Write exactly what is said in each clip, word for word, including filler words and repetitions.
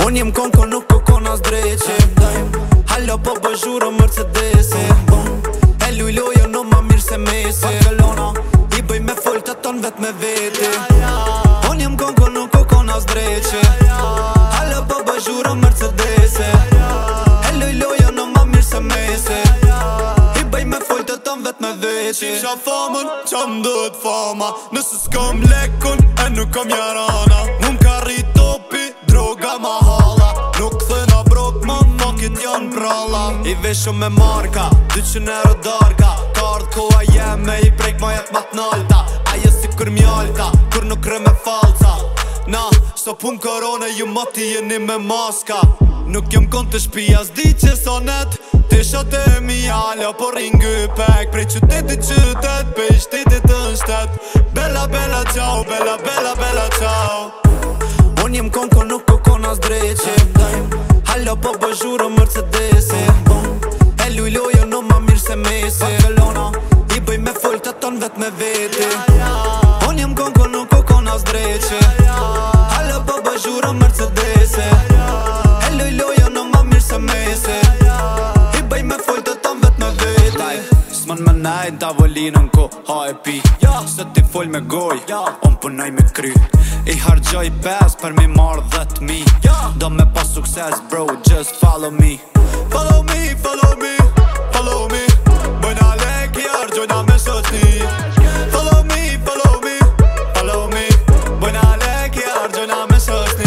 Unë jem konko nuk kokon as dreqe Halla po bë zhuro Mercedese E luj lojo no ma mirë se Messi Barcelona I bëj me folta ton vet me vete Unë jem konko nuk kokon as dreqe Halla po bë zhuro Mercedese E luj lojo no ma mirë se Messi I bëj me folta ton vet me vete Qisha famën qa m'dët fama Nëse s'kom lekun e nuk kom jarana Mu m'ka rrit topi droga ma hala Nuk thëna brok më fuckit janë pralla I veshëm me marka, dyqin euro darka Kardë koha jeme i prejk ma jet mat nalta Aje si kur mjalta, kur nuk rë me falca Na, so pun korone ju mati jeni me maska Nuk jem kon të shpia s'di që sonet Tisha të e mi ala po ringy pek Prej qytetit qytet, pe i shtetit të në shtet Bella bella ciao, bella bella bella ciao Unë jem konko nuk kokon as dreqe Halla po bë zhuro Mercedese E luj lojo no ma mirë se Messi Barcelona I bëj me folta ton vet me vete Unë jem konko nuk kokon as dreqe Halla po bë zhuro Mercedese E luj lojo no ma mirë se Messi I bëj me folta ton vet me vete S'mon me najt tavolinën ko ha e pi Se ti fol me goj, on punaj me kry I hargjoj pes për mi marrë dhët mi Do me pas sukses bro, just follow me Follow me, follow me, follow me Bojna lek i hargjojna me shoqni Follow me, follow me, follow me Bojna lek i hargjojna me shoqni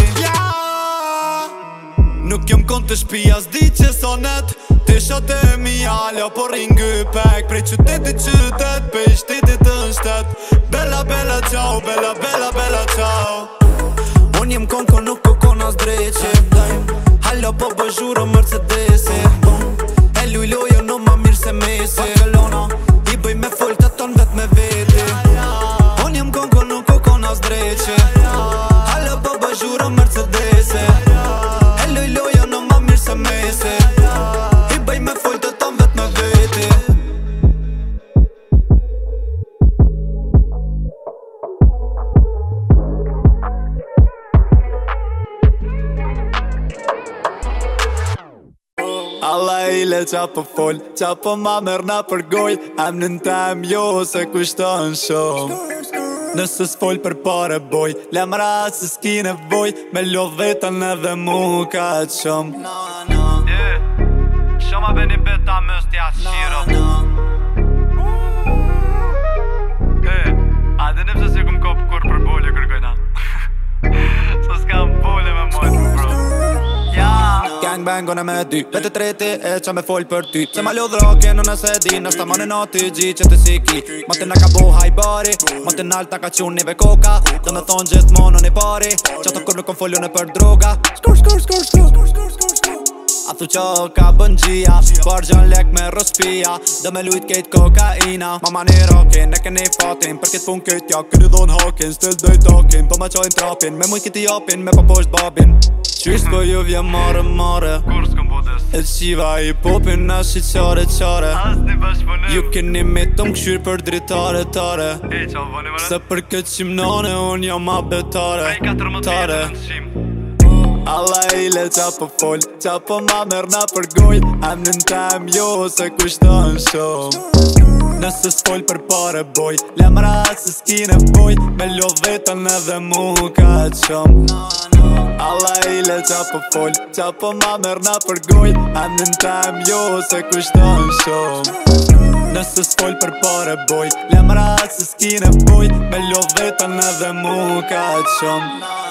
Nuk jem kon të shpia s'di që sonet Tisha të e mi ala po ringy pek Prej qytetit qytet, pe i shtetit të në shtet Bella bella ciao, bella bella bella ciao Unë jem konko nuk kokon as dreqe Halla po bë zhuro Mercedese E luj lojo no ma mirë se Messi Barcelona I bëj me folta ton vet me vete Unë jem konko nuk kokon as dreqe Halla po bë zhuro Mercedese E luj lojo no ma mirë se Messi I bëj me folta ton vet me vete Alla ile qa po fol, qa po ma merna për goj Emnin tem jo se kushton shumë Nëse s'fol për pare boj Lemra se s'ki nevoj Me lo vetën edhe mu ka qëm Yeah, shoma beni beta mëstja shiro Eh, a dhe nëpse se kum kop kur për bole kërkojna So s'kam bole me mojtë bro Gang bang gona me dy Vete treti e qa me fol për ty Se ma lodh rokin unë se di Nështë ta mani nati gji që të si ki Ma të na ka bo hajbari Ma të nalt ta ka qun nive koka Do me thonë gjithë monë në pari Qa të kur nuk kom folju në për droga Skur skur skur skur skur skur skur A thu qo ka bën gjia Par gjon lek me rospia Do me lujt kejt kokaina Mama një rokin e keni fatin Për kët pun kejt ja këri dhon hakin Stil doj takin Po ma qojnë trapin Me muj kiti japin Me pa posht babin Qysht po ju vje mare mare Kur s'kom bodes E qiva i popin na shi qare qare As një bashkëpunim Ju keni me të mkëshyr për dritare tare E qa voni vare Se për këtë qimnane unë jam abetare Prej katër më të Tare jetë në qim Alla ile qa po fol Qa po ma merna për goj Emnin tem jo se kushton shumë Nëse s'fol për pare boj Lemra se s'ki nevoj Me lo vetën edhe mu ka qëm Alla ile qa po fol Qa po ma merna për goj Emnin tem jo se kushton shumë Nëse s'fol për pare boj Lemra se s'ki nevoj Me lo vetën edhe mu ka qëm